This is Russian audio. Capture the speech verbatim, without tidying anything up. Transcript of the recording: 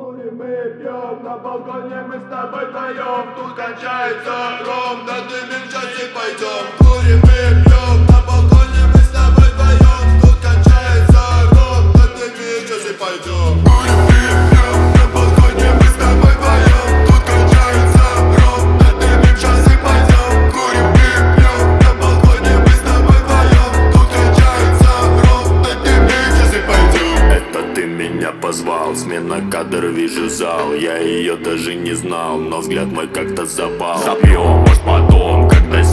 Курим мы пьем, на балконе мы с тобой вдвоем. Тут кончается ром, да дымим, сейчас и пойдем. Курим мы пьем, на балконе мы с тобой вдвоем. Тут кончается ром, да дымим, сейчас и пойдем. Курим мы пьем, на балконе мы с тобой вдвоем. Тут кончается ром, да дымим, сейчас и пойдем. Курим мы пьем, на балконе мы с тобой вдвоем. Тут кончается ром, да дымим, сейчас и пойдем. Это ты меня позвал, смена кадр, вижу зал. Я ее даже не знал, но взгляд мой как-то запал. Запьем, может потом, когда